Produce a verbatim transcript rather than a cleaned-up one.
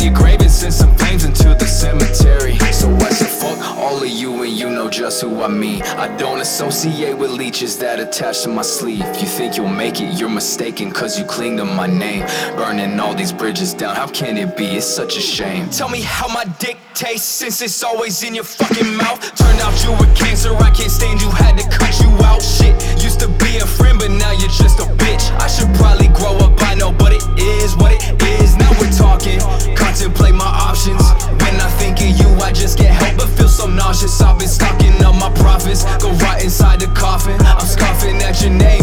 your grave and send some flames into the cemetery. So I said fuck all of you and you know just who I mean. I don't associate with leeches that attach to my sleeve. If you think you'll make it, you're mistaken, cause you cling to my name. Burning all these bridges down, how can it be? It's such a shame. Tell me how my dick tastes since it's always in your fucking mouth. Turned out you were cancer, I can't stand you, had to cut you out. Shit, used to be a friend but now you're just a bitch. I should probably grow up, I know, but it is what it is. Now we're talking, contemplate my options. When I think of you, I just can't help but feel so nauseous. I've been stocking up my profits, go right inside the coffin. I'm scoffing at your name